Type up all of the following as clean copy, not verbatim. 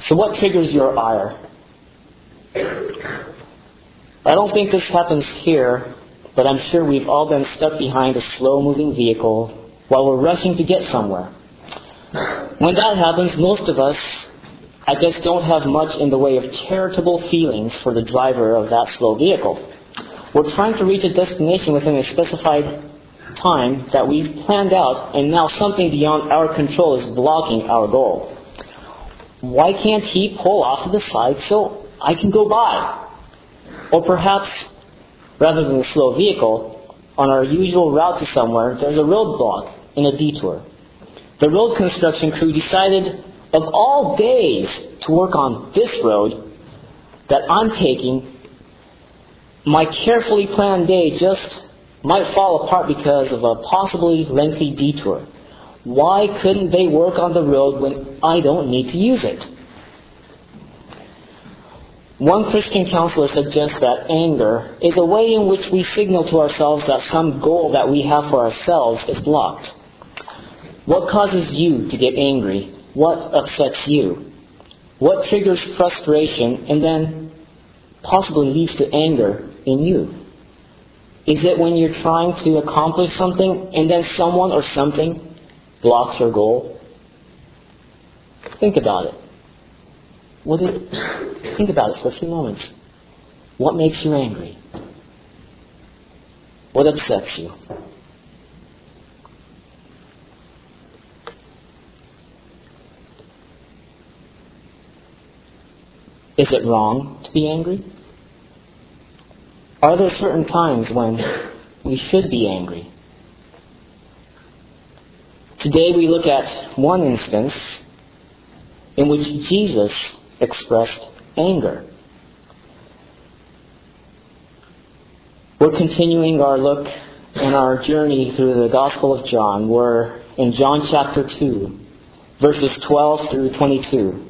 So what triggers your ire? I don't think this happens here, but I'm sure we've all been stuck behind a slow-moving vehicle while we're rushing to get somewhere. When that happens, most of us, I guess, don't have much in the way of charitable feelings for the driver of that slow vehicle. We're trying to reach a destination within a specified time that we've planned out, and now something beyond our control is blocking our goal. Why can't he pull off to the side so I can go by? Or perhaps, rather than a slow vehicle, on our usual route to somewhere, there's a roadblock in a detour. The road construction crew decided, of all days, to work on this road that I'm taking. My carefully planned day just might fall apart because of a possibly lengthy detour. Why couldn't they work on the road when I don't need to use it? One Christian counselor suggests that anger is a way in which we signal to ourselves that some goal that we have for ourselves is blocked. What causes you to get angry? What upsets you? What triggers frustration and then possibly leads to anger in you? Is it when you're trying to accomplish something and then someone or something blocks your goal? Think about it. Think about it for a few moments. What makes you angry? What upsets you? Is it wrong to be angry? Are there certain times when we should be angry? Today we look at one instance in which Jesus expressed anger. We're continuing our look and our journey through the Gospel of John. We're in John chapter 2, verses 12 through 22.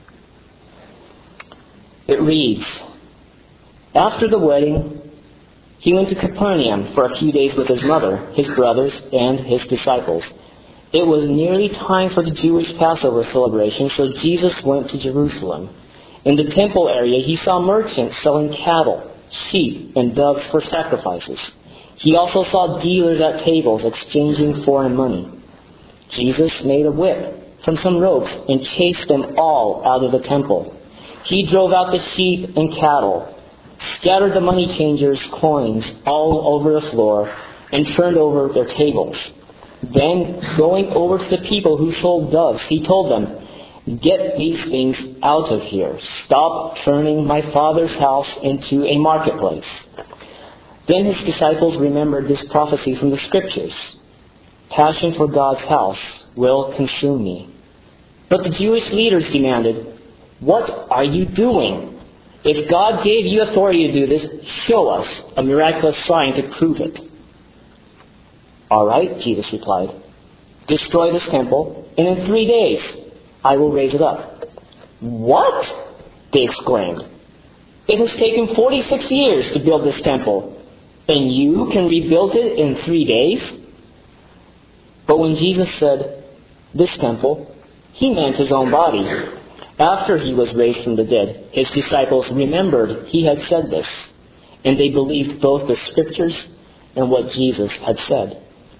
It reads, "After the wedding, he went to Capernaum for a few days with his mother, his brothers, and his disciples. It was nearly time for the Jewish Passover celebration, so Jesus went to Jerusalem. In the temple area, he saw merchants selling cattle, sheep, and doves for sacrifices. He also saw dealers at tables exchanging foreign money. Jesus made a whip from some ropes and chased them all out of the temple. He drove out the sheep and cattle, scattered the money changers' coins all over the floor, and turned over their tables. Then, going over to the people who sold doves, he told them, 'Get these things out of here. Stop turning my Father's house into a marketplace.' Then his disciples remembered this prophecy from the Scriptures. 'Passion for God's house will consume me.' But the Jewish leaders demanded, 'What are you doing? If God gave you authority to do this, show us a miraculous sign to prove it.' 'All right,' Jesus replied. 'Destroy this temple, and in 3 days I will raise it up.' 'What?' they exclaimed. 'It has taken 46 years to build this temple, and you can rebuild it in 3 days?' But when Jesus said, 'this temple,' he meant his own body. After he was raised from the dead, his disciples remembered he had said this, and they believed both the Scriptures and what Jesus had said.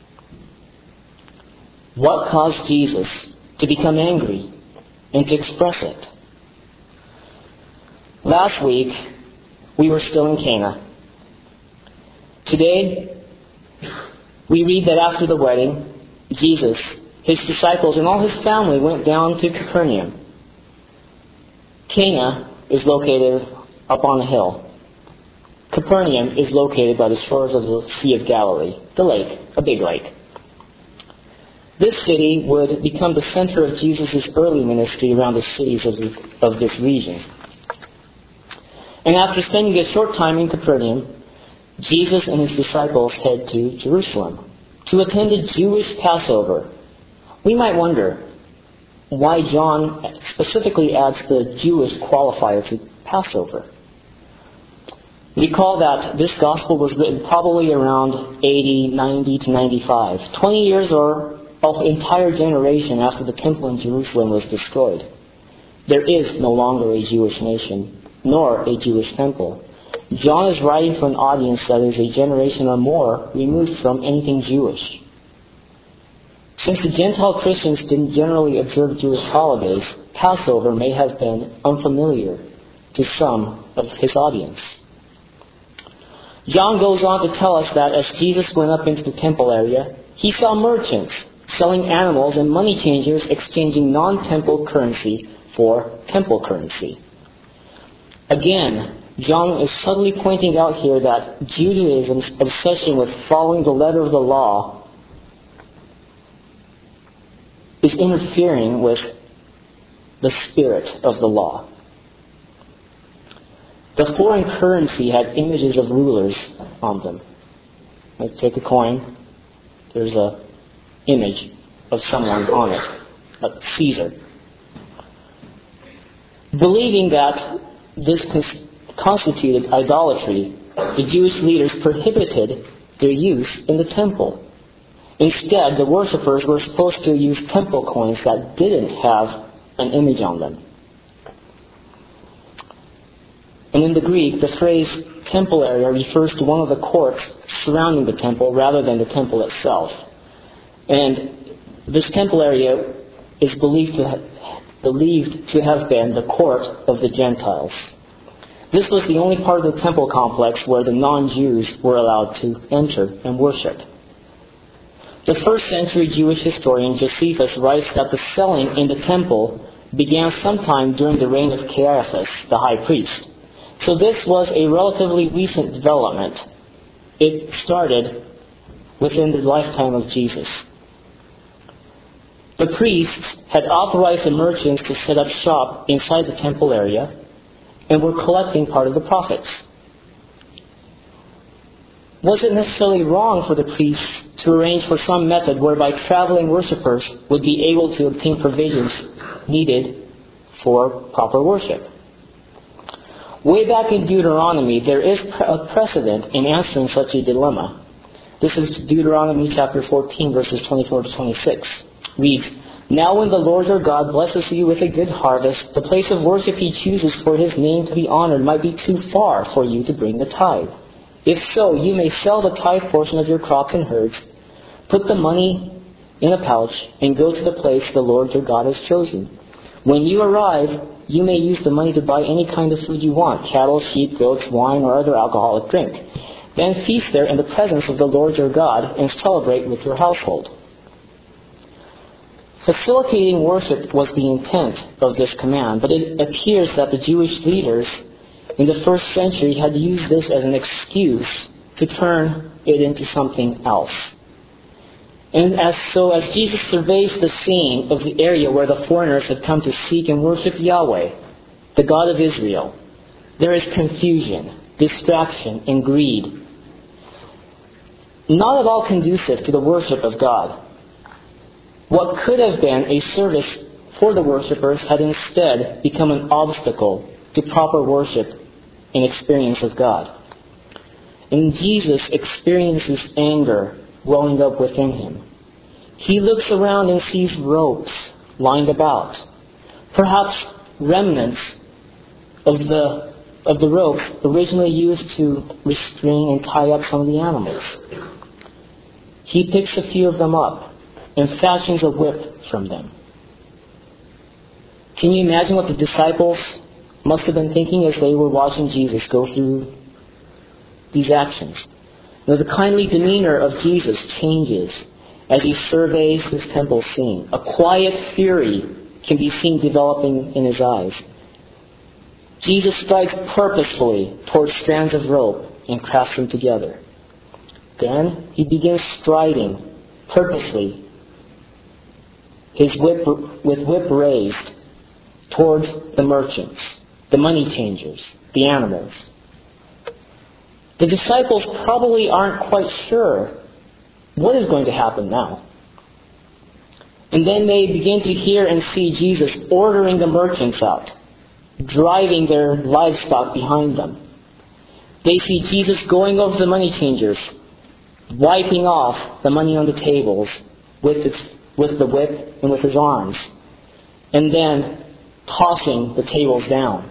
What caused Jesus to become angry and to express it? Last week, we were still in Cana. Today, we read that after the wedding, Jesus, his disciples, and all his family went down to Capernaum. Cana is located up on a hill. Capernaum is located by the shores of the Sea of Galilee, the lake, a big lake. This city would become the center of Jesus' early ministry around the cities of this region. And after spending a short time in Capernaum, Jesus and his disciples head to Jerusalem to attend a Jewish Passover. We might wonder why John specifically adds the Jewish qualifier to Passover. Recall that this gospel was written probably around 80, 90 to 95, 20 years or an entire generation after the temple in Jerusalem was destroyed. there is no longer a Jewish nation, nor a Jewish temple. John is writing to an audience that is a generation or more removed from anything Jewish. Since the Gentile Christians didn't generally observe Jewish holidays, Passover may have been unfamiliar to some of his audience. John goes on to tell us that as Jesus went up into the temple area, he saw merchants selling animals and money changers exchanging non-temple currency for temple currency. Again, John is subtly pointing out here that Judaism's obsession with following the letter of the law is interfering with the spirit of the law. The foreign currency had images of rulers on them. Let's take a coin. There's an image of someone on it, like Caesar. Believing that this constituted idolatry, the Jewish leaders prohibited their use in the temple. Instead, the worshippers were supposed to use temple coins that didn't have an image on them. And in the Greek, the phrase temple area refers to one of the courts surrounding the temple rather than the temple itself. And this temple area is believed to have been the court of the Gentiles. This was the only part of the temple complex where the non-Jews were allowed to enter and worship. The first century Jewish historian Josephus writes that the selling in the temple began sometime during the reign of Caiaphas, the high priest. So this was a relatively recent development. It started within the lifetime of Jesus. The priests had authorized the merchants to set up shop inside the temple area and were collecting part of the profits. Was it necessarily wrong for the priests to arrange for some method whereby traveling worshippers would be able to obtain provisions needed for proper worship? Way back in Deuteronomy, there is a precedent in answering such a dilemma. This is Deuteronomy chapter 14, verses 24 to 26. Reads, "Now when the Lord your God blesses you with a good harvest, the place of worship he chooses for his name to be honored might be too far for you to bring the tithe. If so, you may sell the tithe portion of your crops and herds, put the money in a pouch, and go to the place the Lord your God has chosen. When you arrive, you may use the money to buy any kind of food you want, cattle, sheep, goats, wine, or other alcoholic drink. Then feast there in the presence of the Lord your God and celebrate with your household." Facilitating worship was the intent of this command, but it appears that the Jewish leaders in the first century had used this as an excuse to turn it into something else. And as Jesus surveys the scene of the area where the foreigners had come to seek and worship Yahweh, the God of Israel, there is confusion, distraction, and greed, not at all conducive to the worship of God. What could have been a service for the worshippers had instead become an obstacle to proper worship and experience of God. And Jesus experiences anger welling up within him. He looks around and sees ropes lined about, perhaps remnants of the ropes originally used to restrain and tie up some of the animals. He picks a few of them up and fashions a whip from them. Can you imagine what the disciples must have been thinking as they were watching Jesus go through these actions? Now, the kindly demeanor of Jesus changes as he surveys this temple scene. A quiet fury can be seen developing in his eyes. Jesus strikes purposefully towards strands of rope and crafts them together. Then he begins striding purposely, his whip raised, towards the merchants, the money changers, the animals. The disciples probably aren't quite sure what is going to happen now. And then they begin to hear and see Jesus ordering the merchants out, driving their livestock behind them. They see Jesus going over the money changers, wiping off the money on the tables with the whip and with his arms, and then tossing the tables down.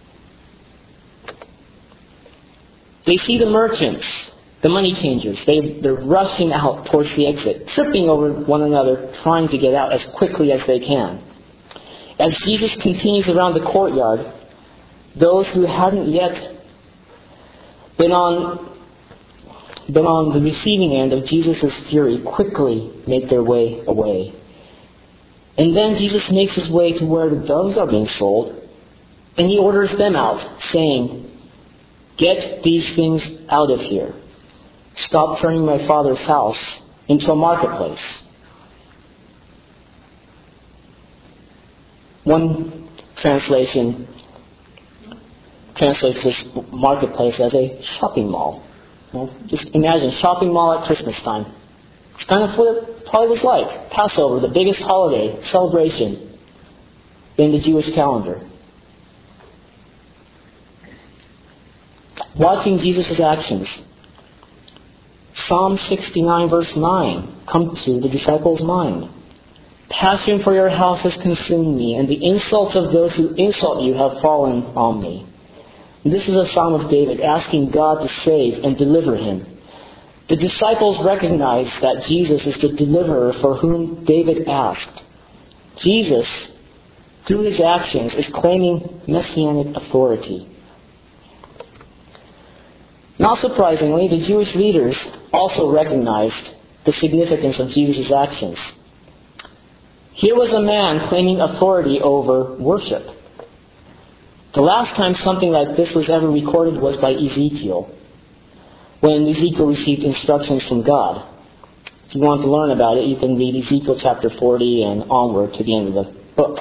They see the merchants, the money changers. They're rushing out towards the exit, tripping over one another, trying to get out as quickly as they can. As Jesus continues around the courtyard, those who hadn't yet been on the receiving end of Jesus' fury quickly make their way away. And then Jesus makes his way to where the doves are being sold, and he orders them out, saying, "Get these things out of here. Stop turning my Father's house into a marketplace." One translation translates this marketplace as a shopping mall. Well, just imagine shopping mall at Christmas time. It's kind of what it probably was like. Passover, the biggest holiday celebration in the Jewish calendar. Watching Jesus' actions, Psalm 69 verse 9 comes to the disciples' mind. "Passion for your house has consumed me, and the insults of those who insult you have fallen on me." This is a psalm of David asking God to save and deliver him. The disciples recognize that Jesus is the deliverer for whom David asked. Jesus, through his actions, is claiming messianic authority. Not surprisingly, the Jewish leaders also recognized the significance of Jesus' actions. Here was a man claiming authority over worship. The last time something like this was ever recorded was by Ezekiel, when Ezekiel received instructions from God. If you want to learn about it, you can read Ezekiel chapter 40 and onward to the end of the book.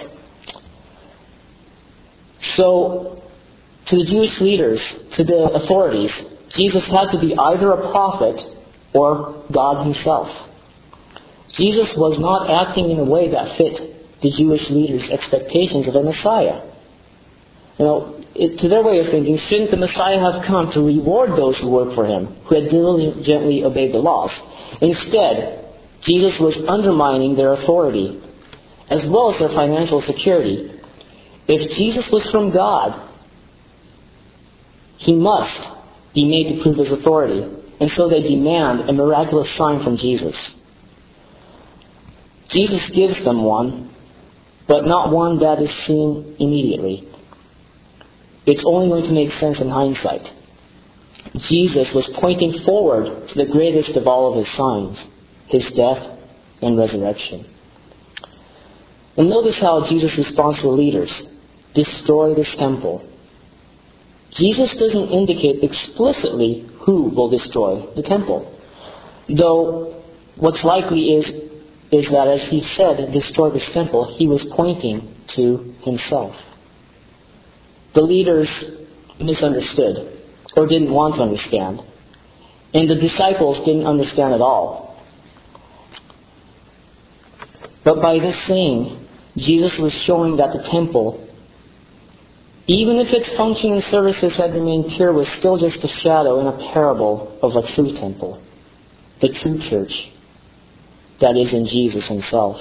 So, to the Jewish leaders, to the authorities, Jesus had to be either a prophet or God himself. Jesus was not acting in a way that fit the Jewish leaders' expectations of a Messiah. To their way of thinking, shouldn't the Messiah have come to reward those who work for him, who had diligently obeyed the laws? Instead, Jesus was undermining their authority, as well as their financial security. If Jesus was from God, he must be made to prove his authority, and so they demand a miraculous sign from Jesus. Jesus gives them one, but not one that is seen immediately. It's only going to make sense in hindsight. Jesus was pointing forward to the greatest of all of his signs, his death and resurrection. And notice how Jesus responds to the leaders. Destroy this temple. Jesus doesn't indicate explicitly who will destroy the temple. Though what's likely is that as he said, destroy this temple, he was pointing to himself. The leaders misunderstood, or didn't want to understand. And the disciples didn't understand at all. But by this saying, Jesus was showing that the temple, even if its function and services had remained pure, was still just a shadow and a parable of a true temple, the true church that is in Jesus himself.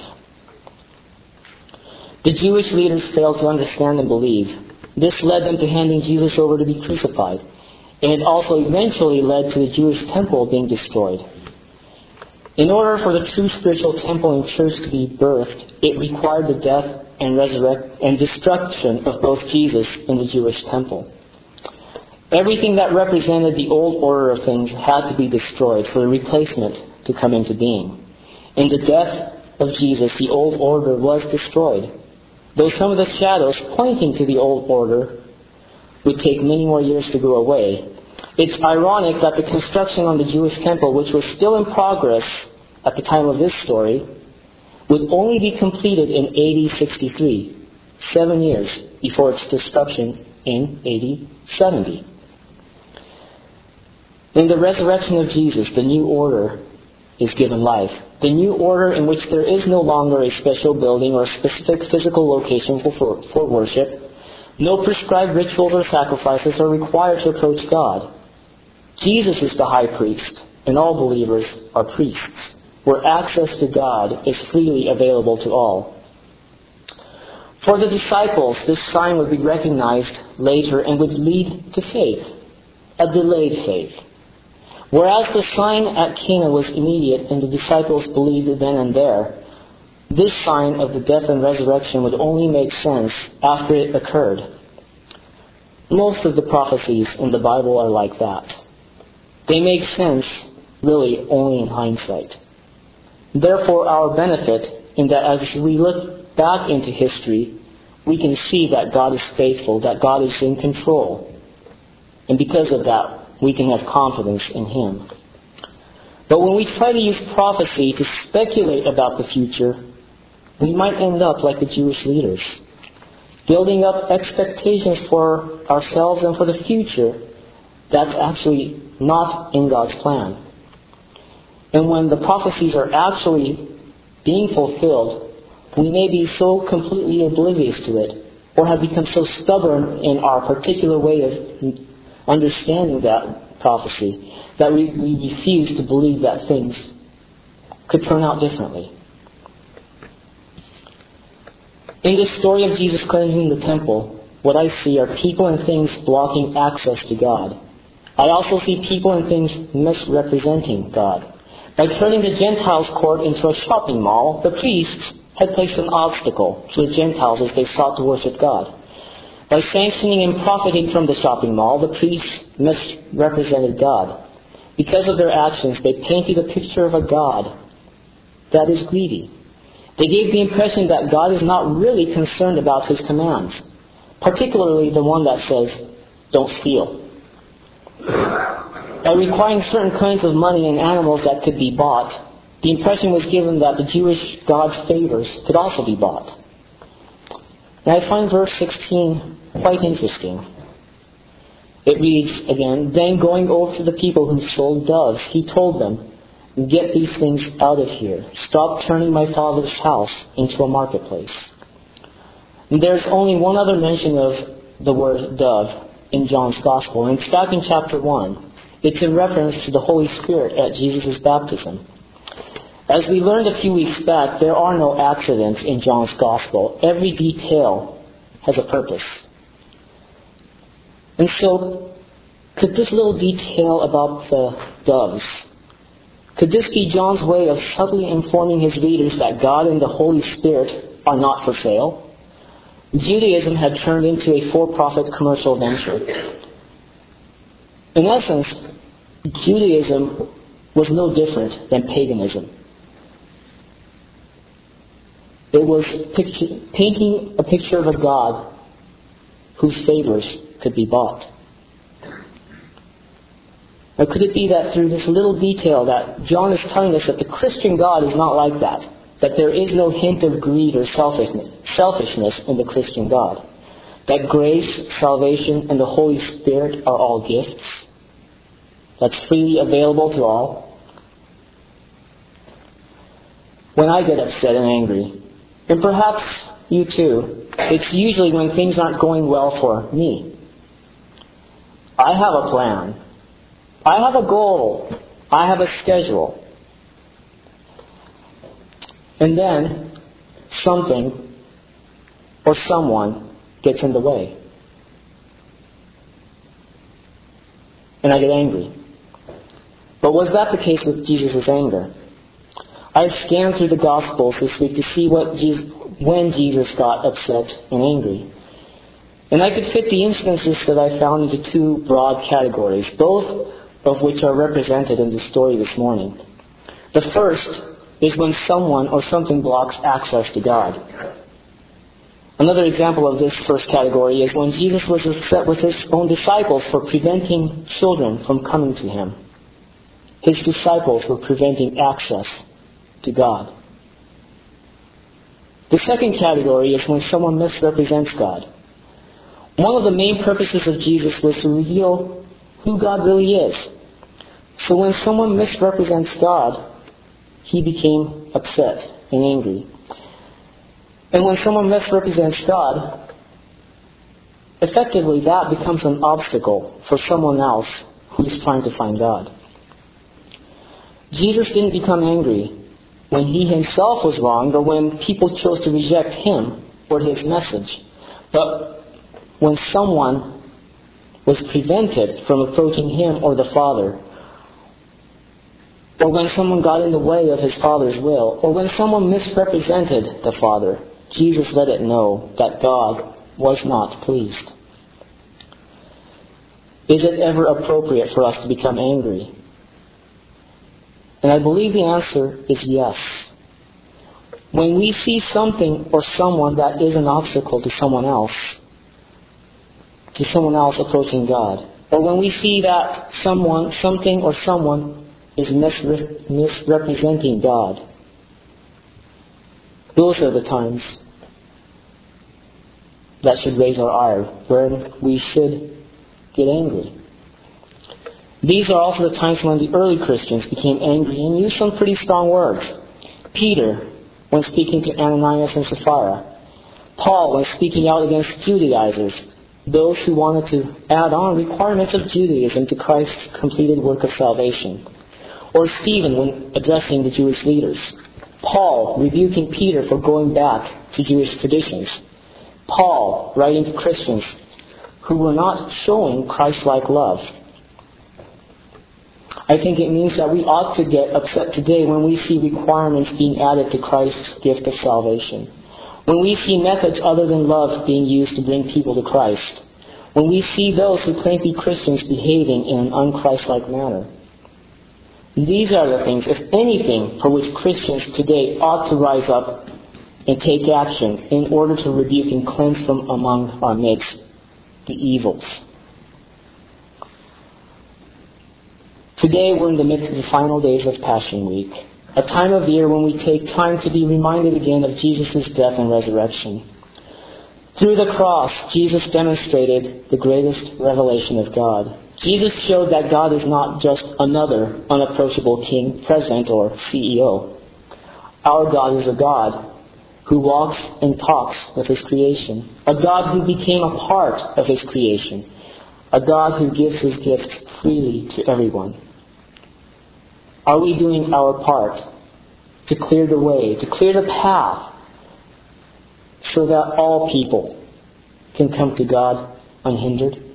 The Jewish leaders failed to understand and believe. This led them to handing Jesus over to be crucified, and it also eventually led to the Jewish temple being destroyed. In order for the true spiritual temple and church to be birthed, it required the death and destruction of both Jesus and the Jewish temple. Everything that represented the old order of things had to be destroyed for the replacement to come into being. In the death of Jesus, the old order was destroyed, though some of the shadows pointing to the old order would take many more years to go away. It's ironic that the construction on the Jewish temple, which was still in progress at the time of this story, would only be completed in AD 63, 7 years before its destruction in AD 70. In the resurrection of Jesus, the new order is given life. The new order in which there is no longer a special building or a specific physical location for worship. No prescribed rituals or sacrifices are required to approach God. Jesus is the high priest, and all believers are priests, where access to God is freely available to all. For the disciples, this sign would be recognized later and would lead to faith, a delayed faith. Whereas the sign at Cana was immediate and the disciples believed it then and there, this sign of the death and resurrection would only make sense after it occurred. Most of the prophecies in the Bible are like that. They make sense, really, only in hindsight. Therefore, our benefit in that as we look back into history, we can see that God is faithful, that God is in control. And because of that, we can have confidence in Him. But when we try to use prophecy to speculate about the future, we might end up like the Jewish leaders, building up expectations for ourselves and for the future that's actually not in God's plan. And when the prophecies are actually being fulfilled, we may be so completely oblivious to it, or have become so stubborn in our particular way of understanding that prophecy, that we refuse to believe that things could turn out differently. In this story of Jesus cleansing the temple, what I see are people and things blocking access to God. I also see people and things misrepresenting God. By turning the Gentiles' court into a shopping mall, the priests had placed an obstacle to the Gentiles as they sought to worship God. By sanctioning and profiting from the shopping mall, the priests misrepresented God. Because of their actions, they painted a picture of a God that is greedy. They gave the impression that God is not really concerned about His commands, particularly the one that says, don't steal. By requiring certain kinds of money and animals that could be bought, the impression was given that the Jewish God's favors could also be bought. And I find verse 16 quite interesting. It reads again, "Then going over to the people who sold doves, He told them, 'Get these things out of here. Stop turning my Father's house into a marketplace.'" And there's only one other mention of the word dove in John's Gospel, and it's back in chapter 1. It's in reference to the Holy Spirit at Jesus' baptism. As we learned a few weeks back, there are no accidents in John's Gospel. Every detail has a purpose. And so, could this little detail about the doves, could this be John's way of subtly informing his readers that God and the Holy Spirit are not for sale? Judaism had turned into a for-profit commercial venture. In essence, Judaism was no different than paganism. It was painting a picture of a God whose favors could be bought. Now, could it be that through this little detail that John is telling us that the Christian God is not like that? That there is no hint of greed or selfishness in the Christian God? That grace, salvation, and the Holy Spirit are all gifts? That's freely available to all? When I get upset and angry, and perhaps you too, it's usually when things aren't going well for me. I have a plan. I have a goal. I have a schedule. And then something or someone gets in the way. And I get angry. But was that the case with Jesus' anger? I scanned through the Gospels this week to see when Jesus got upset and angry. And I could fit the instances that I found into two broad categories, both of which are represented in the story this morning. The first is when someone or something blocks access to God. Another example of this first category is when Jesus was upset with His own disciples for preventing children from coming to Him. His disciples were preventing access to God. The second category is when someone misrepresents God. One of the main purposes of Jesus was to reveal who God really is. So when someone misrepresents God, He became upset and angry. And when someone misrepresents God, effectively that becomes an obstacle for someone else who is trying to find God. Jesus didn't become angry when He Himself was wronged or when people chose to reject Him. for his message. But when someone was prevented from approaching him or the Father, or when someone got in the way of his Father's will, or when someone misrepresented the Father, Jesus let it know that God was not pleased. Is it ever appropriate for us to become angry? And I believe the answer is yes. When we see something or someone that is an obstacle to someone else approaching God, or when we see that something or someone is misrepresenting God, those are the times that should raise our ire, where we should get angry. These are also the times when the early Christians became angry and used some pretty strong words. Peter, when speaking to Ananias and Sapphira. Paul, when speaking out against Judaizers, those who wanted to add on requirements of Judaism to Christ's completed work of salvation. Or Stephen, when addressing the Jewish leaders. Paul, rebuking Peter for going back to Jewish traditions. Paul, writing to Christians who were not showing Christ-like love. I think it means that we ought to get upset today when we see requirements being added to Christ's gift of salvation. When we see methods other than love being used to bring people to Christ. When we see those who claim to be Christians behaving in an un-Christ-like manner. These are the things, if anything, for which Christians today ought to rise up and take action in order to rebuke and cleanse from among our midst the evils. Today we're in the midst of the final days of Passion Week, a time of year when we take time to be reminded again of Jesus' death and resurrection. Through the cross, Jesus demonstrated the greatest revelation of God. Jesus showed that God is not just another unapproachable king, president, or CEO. Our God is a God who walks and talks with His creation, a God who became a part of His creation, a God who gives His gifts freely to everyone. Are we doing our part to clear the way, to clear the path, so that all people can come to God unhindered?